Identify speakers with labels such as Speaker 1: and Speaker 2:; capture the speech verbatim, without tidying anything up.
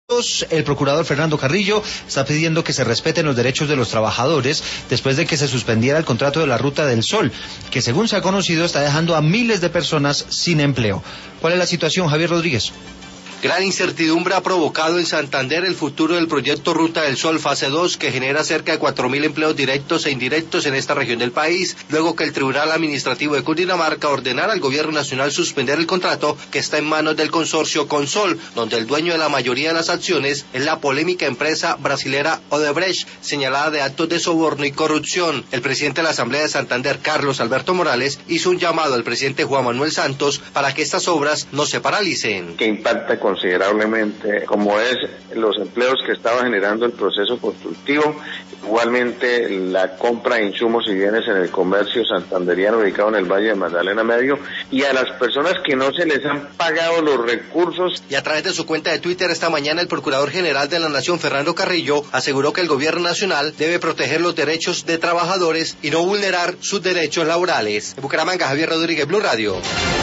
Speaker 1: El procurador Fernando Carrillo está pidiendo que se respeten los derechos de los trabajadores después de que se suspendiera el contrato de la Ruta del Sol, que según se ha conocido está dejando a miles de personas sin empleo. ¿Cuál es la situación, Javier Rodríguez?
Speaker 2: Gran incertidumbre ha provocado en Santander el futuro del proyecto Ruta del Sol fase dos, que genera cerca de cuatro mil empleos directos e indirectos en esta región del país, luego que el Tribunal Administrativo de Cundinamarca ordenara al Gobierno Nacional suspender el contrato que está en manos del consorcio Consol, donde el dueño de la mayoría de las acciones es la polémica empresa brasilera Odebrecht, señalada de actos de soborno y corrupción. El presidente de la Asamblea de Santander, Carlos Alberto Morales, hizo un llamado al presidente Juan Manuel Santos para que estas obras no se paralicen.
Speaker 3: Que impacta con considerablemente como es los empleos que estaba generando el proceso constructivo, igualmente la compra de insumos y bienes en el comercio santanderiano ubicado en el Valle de Magdalena Medio, y a las personas que no se les han pagado los recursos.
Speaker 2: Y a través de su cuenta de Twitter esta mañana, el Procurador General de la Nación, Fernando Carrillo, aseguró que el Gobierno Nacional debe proteger los derechos de trabajadores y no vulnerar sus derechos laborales. En Bucaramanga, Javier Rodríguez, Blue Radio.